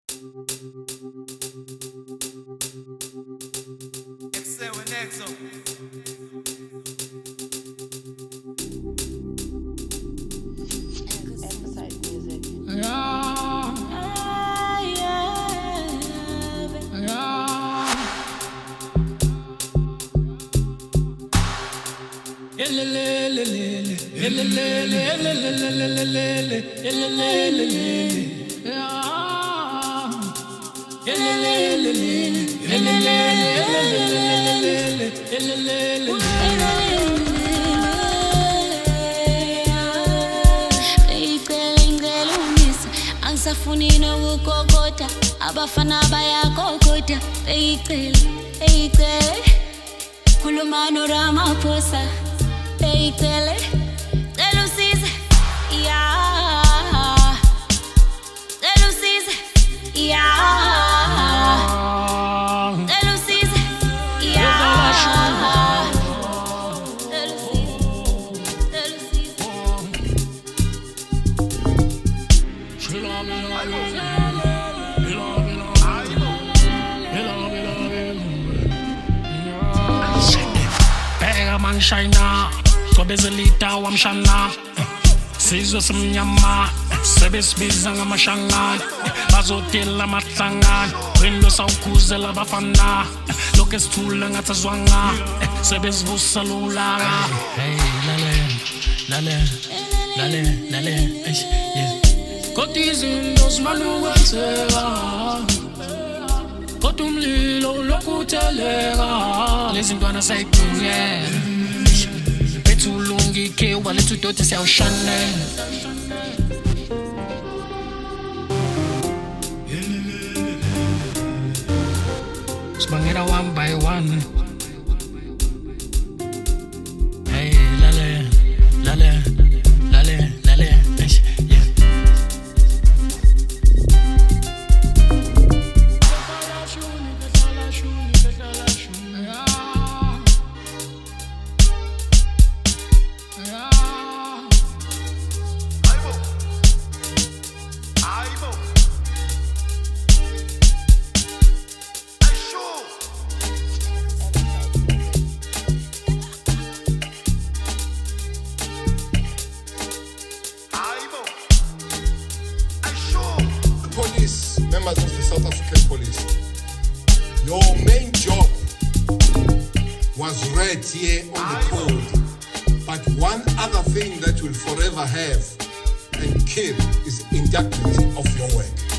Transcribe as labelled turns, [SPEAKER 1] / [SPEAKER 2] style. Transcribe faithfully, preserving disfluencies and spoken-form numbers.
[SPEAKER 1] Excel and Exo.
[SPEAKER 2] Emphasize music.
[SPEAKER 3] Yeah, yeah. Elelelelele, elelelelelelelelelele, elelelelele, yeah. Elelelelele, elelelelelelelelele, elelelelele.
[SPEAKER 4] Angisafuni nokukokota abafana bayakokota beyicela beyicela khuluma noRamaphosa beyicela cela usize ya cela usize ya cela usize ya cela usize cela usize
[SPEAKER 3] Bega man shina, so bezalita wamshana. Sizwe simnyama, sebesibizanga amashanga. Bazotela matlanga, wendo sawukuzela bafana. Lokho esithula ngathi azwanga, sebesivusa lulaga. Hey, lale, lale, lale, lale, eish, yeah. Kodwa izinto zimane ukwenzeka, kodwa umlilo lokhu utheleka. Lezi ntwana sayigcinye, bethu ulungike walethu doti siyawushane. Sibangela one by one. Hey, lale, lale, lale, lale, eish, yeah.
[SPEAKER 5] Police, members of the South African Police, your main job was read here on the code, but one other thing that you'll forever have and kill is indictment of your work.